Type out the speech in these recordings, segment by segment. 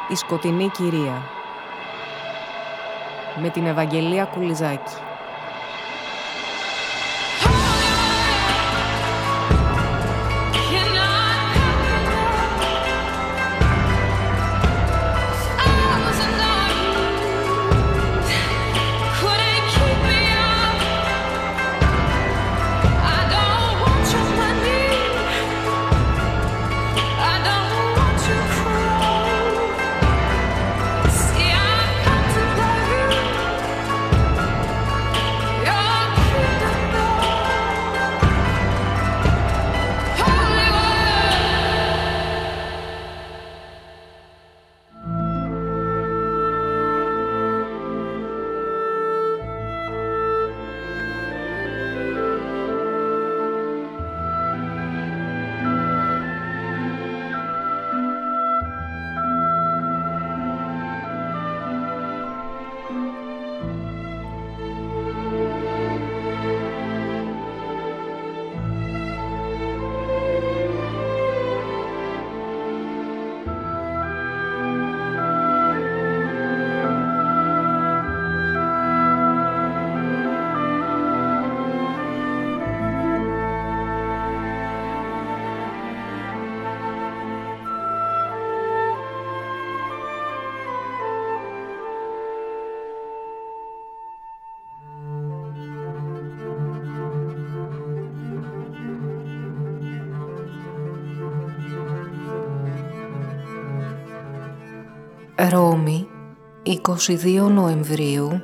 Η σκοτεινή κυρία με την Ευαγγελία Κουλιζάκη. Ρώμη, 22 Νοεμβρίου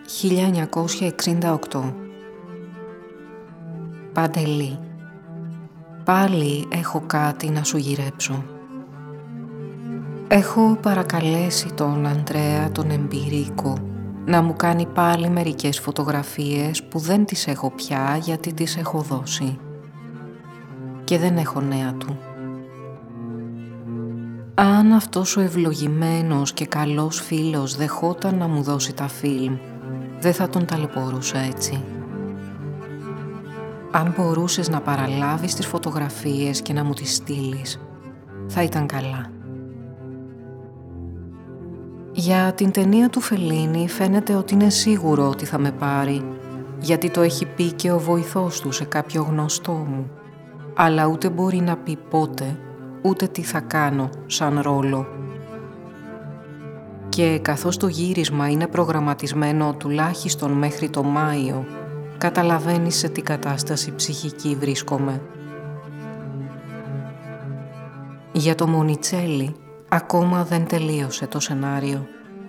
1968. Παντελή, πάλι έχω κάτι να σου γυρέψω. Έχω παρακαλέσει τον Ανδρέα τον Εμπειρίκο να μου κάνει πάλι μερικές φωτογραφίες που δεν τις έχω πια γιατί τις έχω δώσει. Και δεν έχω νέα του. Αν αυτός ο ευλογημένος και καλός φίλος δεχόταν να μου δώσει τα φιλμ, δεν θα τον ταλαιπωρούσα έτσι. Αν μπορούσες να παραλάβεις τις φωτογραφίες και να μου τις στείλεις, θα ήταν καλά. Για την ταινία του Φελίνη φαίνεται ότι είναι σίγουρο ότι θα με πάρει, γιατί το έχει πει και ο βοηθός του σε κάποιο γνωστό μου, αλλά ούτε μπορεί να πει πότε, ούτε τι θα κάνω σαν ρόλο. Και καθώς το γύρισμα είναι προγραμματισμένο τουλάχιστον μέχρι το Μάιο, καταλαβαίνεις σε τι κατάσταση ψυχική βρίσκομαι. Για το Μονιτσέλι ακόμα δεν τελείωσε το σενάριο.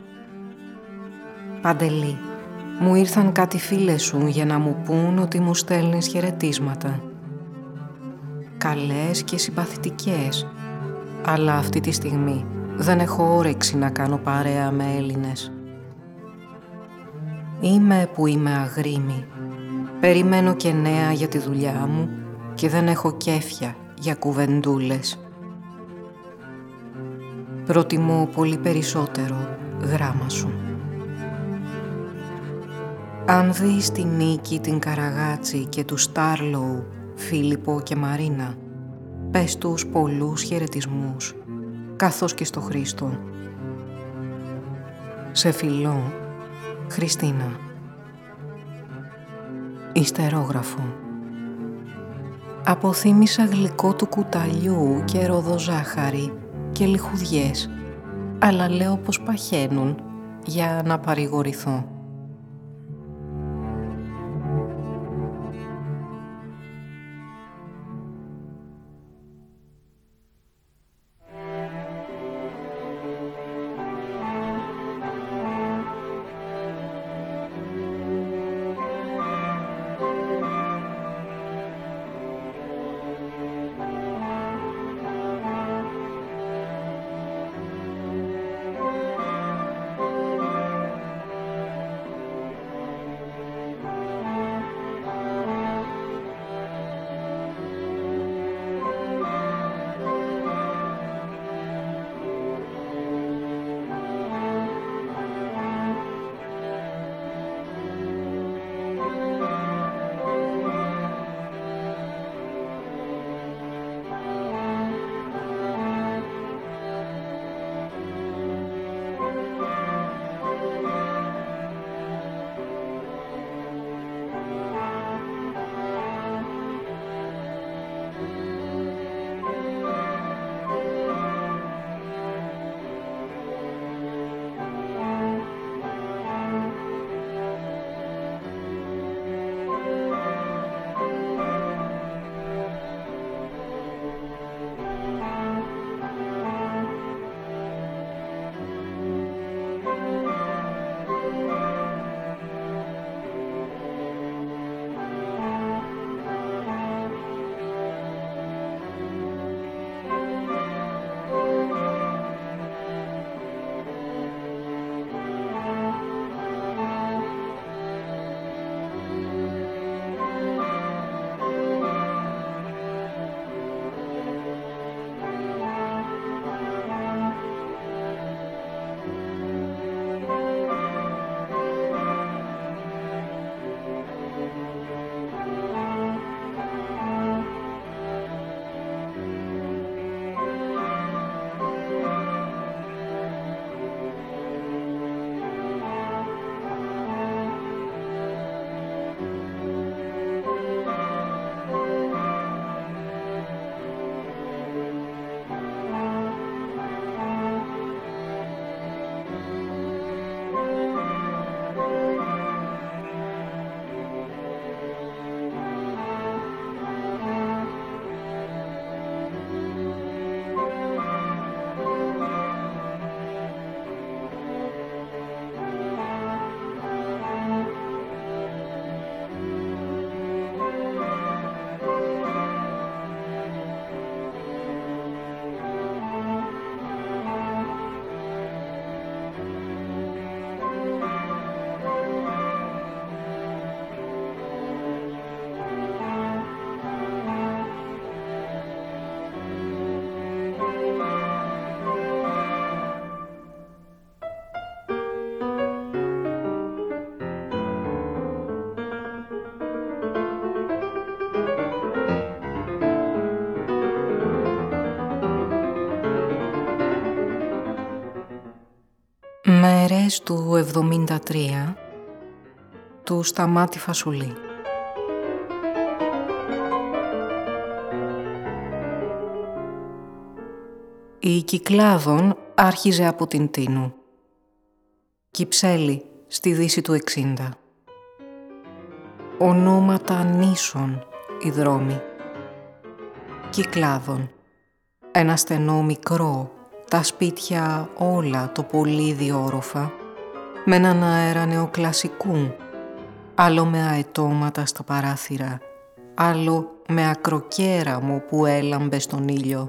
Παντελή, μου ήρθαν κάτι φίλες σου για να μου πούν ότι μου στέλνεις χαιρετίσματα. Καλές και συμπαθητικές, αλλά αυτή τη στιγμή δεν έχω όρεξη να κάνω παρέα με Έλληνες. Είμαι που είμαι αγρίμη. Περιμένω και νέα για τη δουλειά μου και δεν έχω κέφια για κουβεντούλες. Προτιμώ πολύ περισσότερο γράμμα σου. Αν δεις τη Νίκη, την Καραγάτσι και του Στάρλοου, Φίλιππο και Μαρίνα, πες τους πολλούς χαιρετισμούς, καθώς και στο Χρήστο. Σε φιλώ, Χριστίνα. Ιστερόγραφο. Αποθύμησα γλυκό του κουταλιού και ροδοζάχαρη και λιχουδιές, αλλά λέω πως παχαίνουν για να παρηγορηθώ. Μέρες του 73 του Σταμάτη Φασουλή. Η Κυκλάδων άρχιζε από την Τίνου. Κυψέλη στη δύση του 60. Ονόματα νήσων οι δρόμοι. Κυκλάδων. Ένα στενό μικρό, τα σπίτια όλα το πολύ διόροφα, με έναν αέρα νεοκλασικού, άλλο με αετώματα στα παράθυρα, άλλο με ακροκέραμο που έλαμπε στον ήλιο.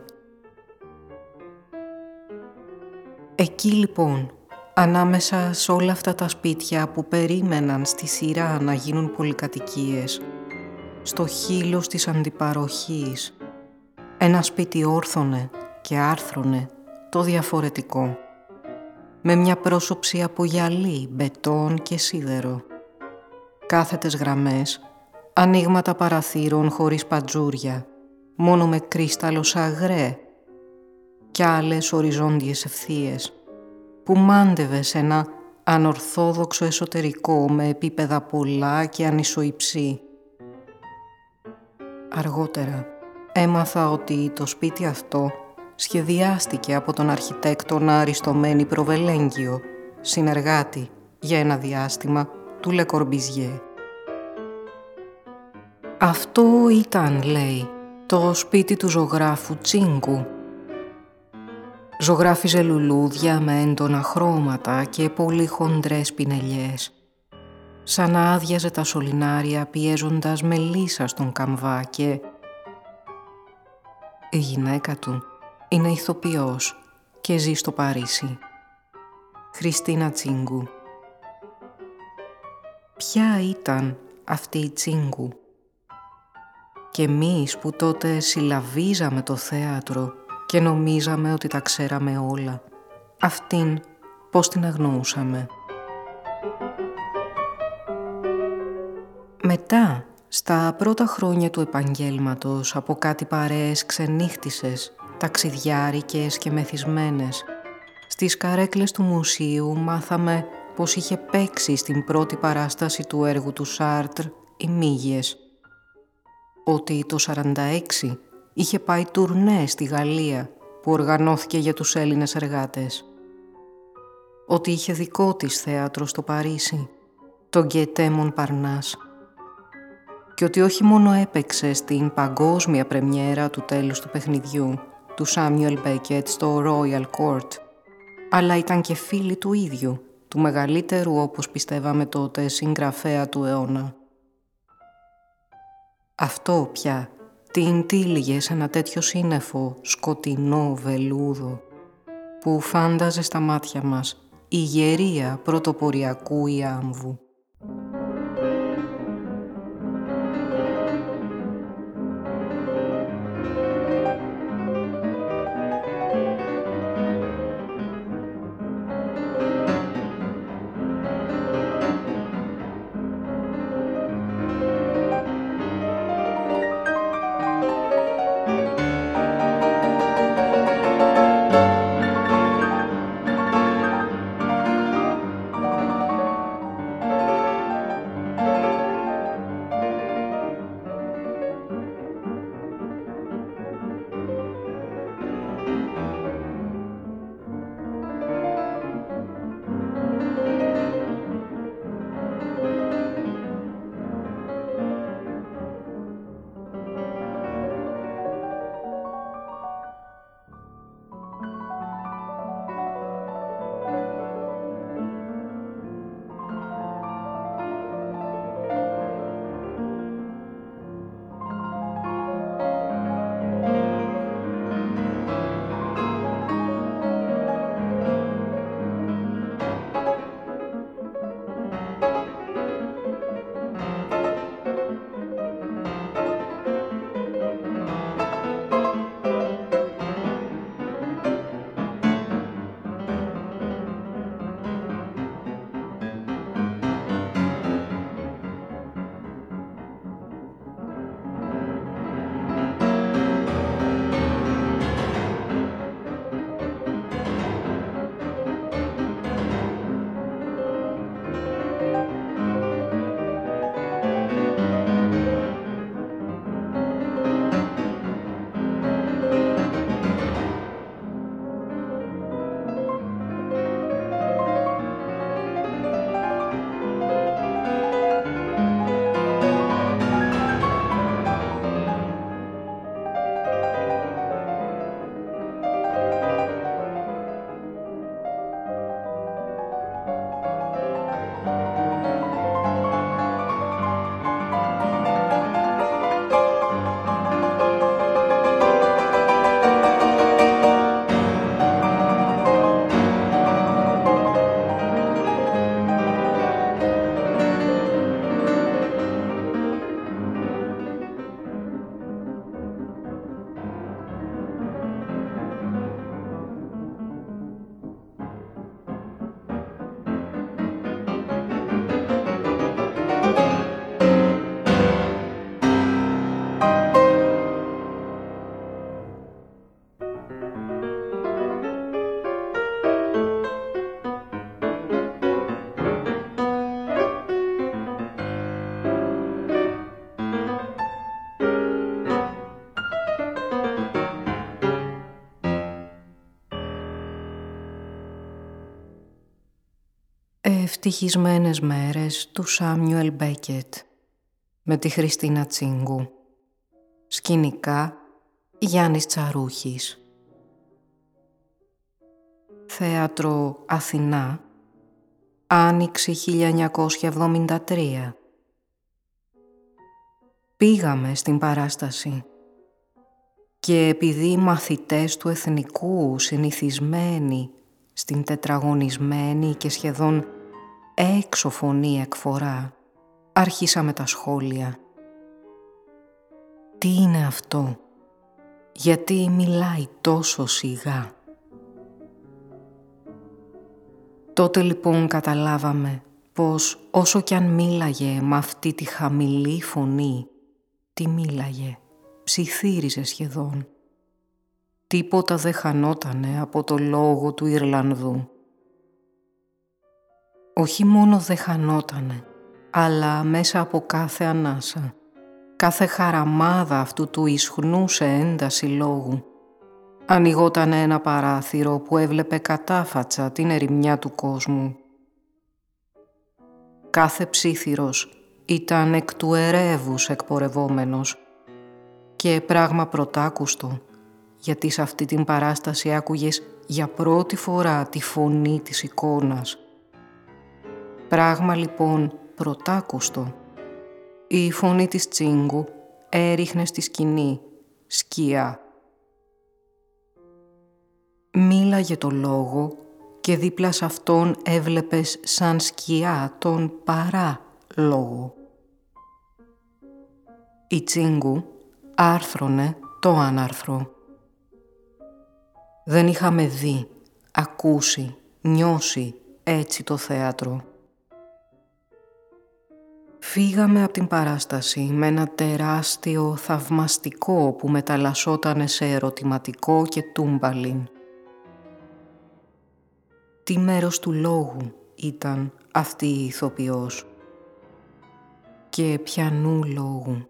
Εκεί λοιπόν, ανάμεσα σε όλα αυτά τα σπίτια που περίμεναν στη σειρά να γίνουν πολυκατοικίες, στο χείλος της αντιπαροχής, ένα σπίτι όρθωνε και άρθρωνε το διαφορετικό, με μια πρόσωψη από γυαλί, μπετόν και σίδερο. Κάθετες γραμμές, ανοίγματα παραθύρων χωρίς παντζούρια, μόνο με κρίσταλο σαγρέ κι άλλες οριζόντιες ευθείες, που μάντευε σε ένα ανορθόδοξο εσωτερικό με επίπεδα πολλά και ανισοϊψή. Αργότερα έμαθα ότι το σπίτι αυτό σχεδιάστηκε από τον αρχιτέκτονα Αριστομένη Προβελέγγιο, συνεργάτη για ένα διάστημα του Λε Κορμπιζιέ. Αυτό ήταν, λέει, το σπίτι του ζωγράφου Τσίγκου. Ζωγράφιζε λουλούδια με έντονα χρώματα και πολύ χοντρές πινελιές, σαν να άδειαζε τα σωληνάρια πιέζοντας μελίσσα στον καμβά και... Η γυναίκα του είναι ηθοποιός και ζει στο Παρίσι. Χριστίνα Τσίγκου. Ποια ήταν αυτή η Τσίγκου? Και εμείς που τότε συλλαβίζαμε το θέατρο και νομίζαμε ότι τα ξέραμε όλα, αυτήν πώς την αγνοούσαμε? Μετά, στα πρώτα χρόνια του επαγγέλματος, από κάτι παρέες ξενύχτισες, ταξιδιάρικες και μεθυσμένες, στις καρέκλες του μουσείου μάθαμε πως είχε παίξει στην πρώτη παράσταση του έργου του Σάρτρ οι Μύγες, ότι το 46 είχε πάει τουρνέ στη Γαλλία που οργανώθηκε για τους Έλληνες εργάτες, ότι είχε δικό της θέατρο στο Παρίσι, το Γκιετέ Μονπαρνάς, και ότι όχι μόνο έπαιξε στην παγκόσμια πρεμιέρα του τέλους του παιχνιδιού του Σάμιουελ Μπέκετ στο Royal Court, αλλά ήταν και φίλη του ίδιου, του μεγαλύτερου, όπως πιστεύαμε τότε, συγγραφέα του αιώνα. Αυτό πια την τύλιγε σε ένα τέτοιο σύννεφο σκοτεινό βελούδο, που φάνταζε στα μάτια μας η γερία πρωτοποριακού Ιάμβου. Ευτυχισμένες μέρες του Σάμιουελ Μπέκετ με τη Χριστίνα Τσίγκου. Σκηνικά Γιάννης Τσαρούχης. Θέατρο Αθηνά, Άνοιξη 1973. Πήγαμε στην παράσταση και επειδή οι μαθητές του Εθνικού, συνηθισμένοι στην τετραγωνισμένη και σχεδόν έξω φωνή εκφορά, άρχισαμε τα σχόλια. Τι είναι αυτό? Γιατί μιλάει τόσο σιγά? Τότε λοιπόν καταλάβαμε πως όσο κι αν μίλαγε με αυτή τη χαμηλή φωνή, τι μίλαγε, ψιθύριζε σχεδόν. Τίποτα δεν χανότανε από το λόγο του Ιρλανδού. Όχι μόνο δεν χανότανε, αλλά μέσα από κάθε ανάσα, κάθε χαραμάδα αυτού του ισχνού σε ένταση λόγου, ανοιγότανε ένα παράθυρο που έβλεπε κατάφατσα την ερημιά του κόσμου. Κάθε ψίθυρος ήταν εκ του ερεύους εκπορευόμενος και πράγμα πρωτάκουστο, γιατί σε αυτή την παράσταση άκουγες για πρώτη φορά τη φωνή της εικόνας. Πράγμα λοιπόν πρωτάκουστο. Η φωνή της Τσίγκου έριχνε στη σκηνή σκιά. Μίλαγε το λόγο και δίπλα σε αυτόν έβλεπες σαν σκιά τον παρά λόγο. Η Τσίγκου άρθρωνε το άναρθρο. Δεν είχαμε δει, ακούσει, νιώσει έτσι το θέατρο. Φύγαμε από την παράσταση με ένα τεράστιο θαυμαστικό που μεταλλασσότανε σε ερωτηματικό και τούμπαλιν. Τι μέρος του λόγου ήταν αυτή η ηθοποιός και ποιανού λόγου?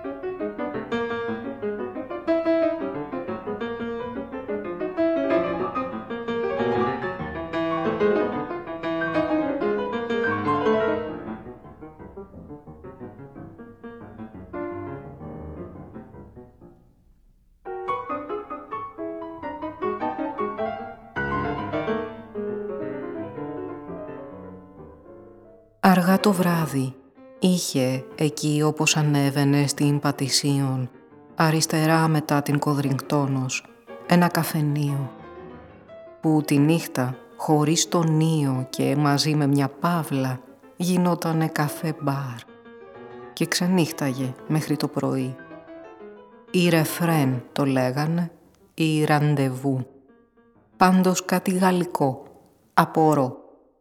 Αργά το βράδυ είχε εκεί όπως ανέβαινε στην Πατησίων, αριστερά μετά την Κοδριγκτόνος, ένα καφενείο, που τη νύχτα χωρίς τον Νίο και μαζί με μια παύλα γινότανε καφέ μπαρ και ξενύχταγε μέχρι το πρωί. Η ρεφρέν το λέγανε, η ραντεβού, πάντως κάτι γαλλικό, απορώ.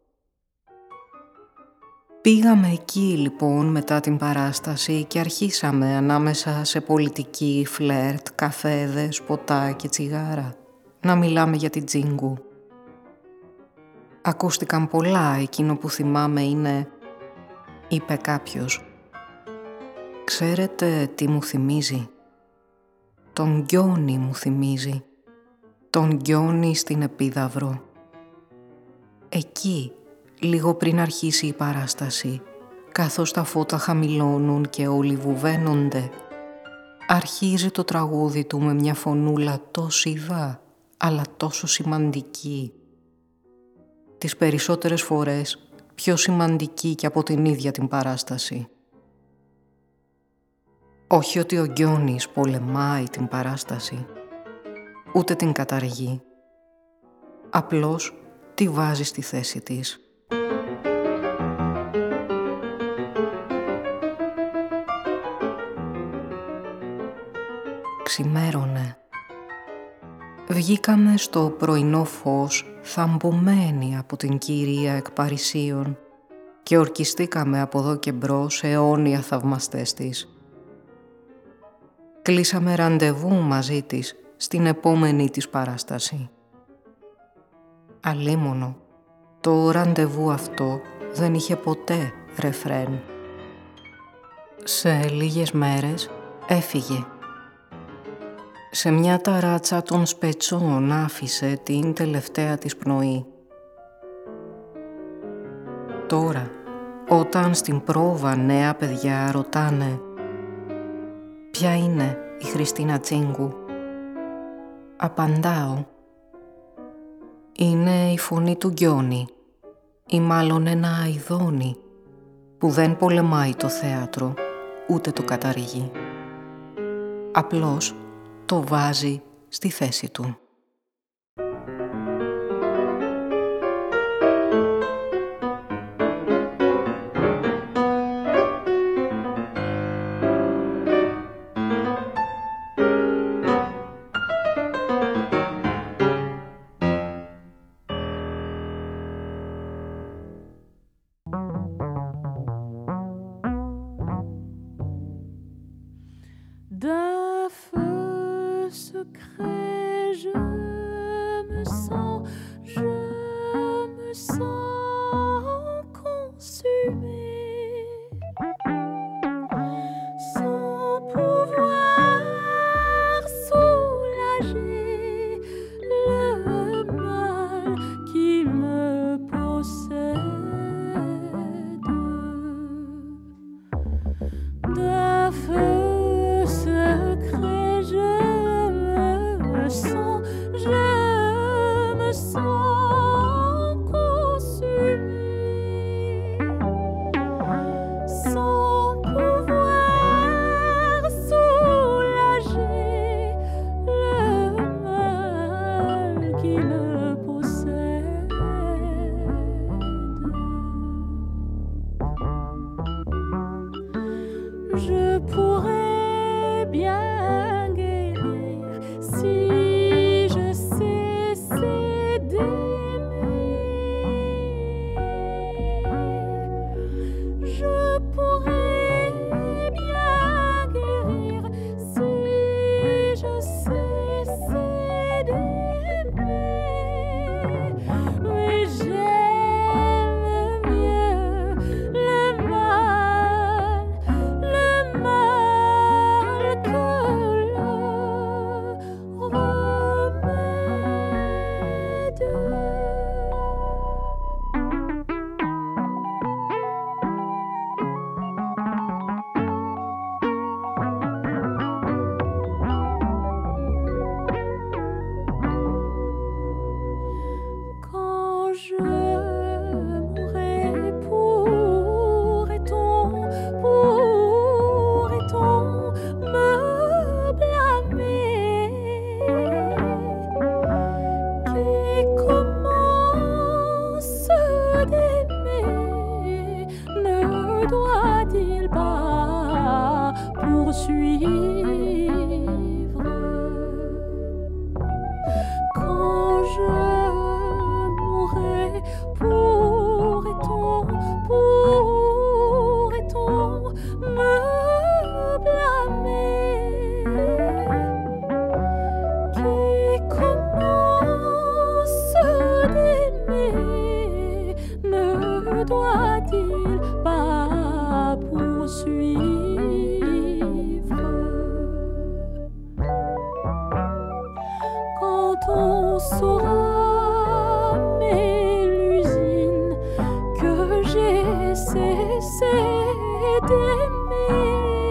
Πήγαμε εκεί λοιπόν μετά την παράσταση και αρχίσαμε ανάμεσα σε πολιτική, φλερτ, καφέδες, ποτά και τσιγάρα να μιλάμε για την Τσίγκου. Ακούστηκαν πολλά, εκείνο που θυμάμαι είναι, είπε κάποιος, «Ξέρετε τι μου θυμίζει? Τον Γκιόνι μου θυμίζει, τον Γκιόνι στην Επίδαυρο. Εκεί, λίγο πριν αρχίσει η παράσταση, καθώς τα φώτα χαμηλώνουν και όλοι βουβαίνονται, αρχίζει το τραγούδι του με μια φωνούλα τόσο ειδά, αλλά τόσο σημαντική. Τις περισσότερες φορές πιο σημαντική και από την ίδια την παράσταση. Όχι ότι ο Γκιόνις πολεμάει την παράσταση, ούτε την καταργεί. Απλώς τη βάζει στη θέση της. Ξημέρωνε. Βγήκαμε στο πρωινό φως θαμπομένοι από την κυρία εκ Παρισίων και ορκιστήκαμε από εδώ και μπρος αιώνια θαυμαστές της. Κλείσαμε ραντεβού μαζί της στην επόμενη της παράσταση. Αλίμονο, το ραντεβού αυτό δεν είχε ποτέ ρεφρέν. Σε λίγες μέρες έφυγε. Σε μια ταράτσα των Σπετσών άφησε την τελευταία της πνοή. τώρα, όταν στην πρόβα νέα παιδιά ρωτάνε «Ποια είναι η Χριστίνα Τσίγκου?» Απαντάω «Είναι η φωνή του Γκιόνι ή μάλλον ένα αηδόνι που δεν πολεμάει το θέατρο ούτε το καταργεί. Απλώς το βάζει στη θέση του». D'un feu secret, je me sens consumée, sans pouvoir soulager le mal qui me possède. D'un feu secret, je me sens consumée, sans pouvoir soulager le mal qui me possède. Je pourrais bien guérir si je cessais d'aimer. Je pourrais bien guérir si je cessais d'aimer. Mais j'aime mieux le mal que le remède. Quand je mourrai, pourrait-on me blâmer? Qui commence d'aimer ne doit-il pas poursuivre? Quand je mourrai, pourrait-on me blâmer? Qui commence d'aimer ne doit-il pas poursuivre? Quand on saura, Mélusine, que j'ai cessé d'aimer.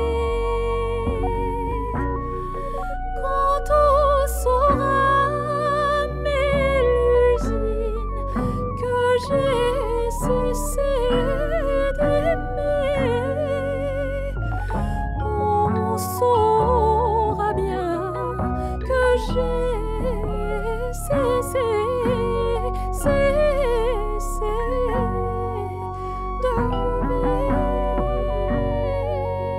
Quand on saura, Mélusine, que j'ai cessé d'aimer, on saura bien que j'ai cessé d'aimer.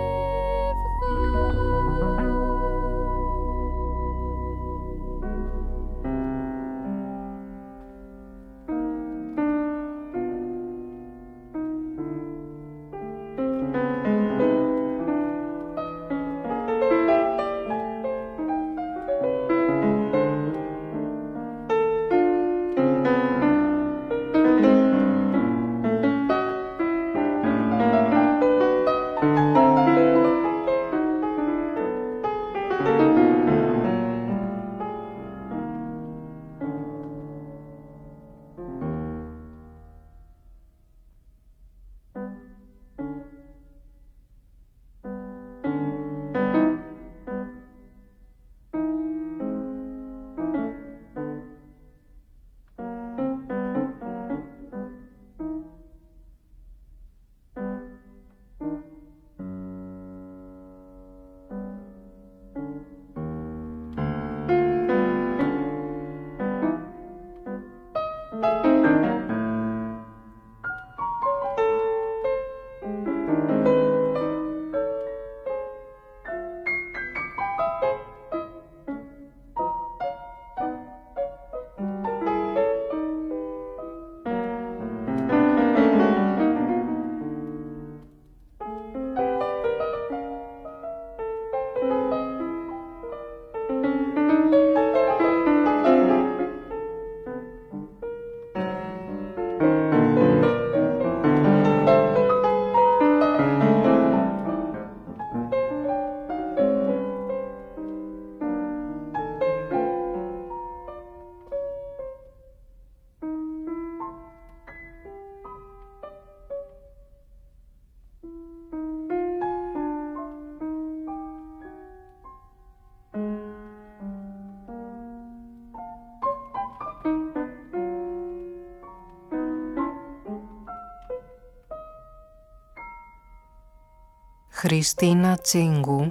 Χριστίνα Τσίγκου.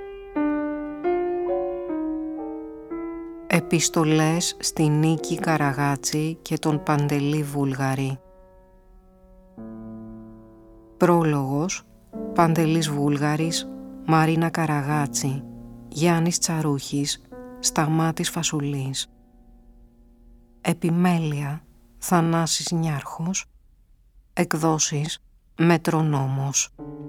Επιστολές στη Νίκη Καραγάτση και τον Παντελή Βούλγαρη. Πρόλογος: Παντελής Βούλγαρης, Μαρίνα Καραγάτση, Γιάννης Τσαρούχης, Σταμάτης Φασουλής. Επιμέλεια: Θανάσης Νιάρχος. Εκδόσεις Μετρονόμος.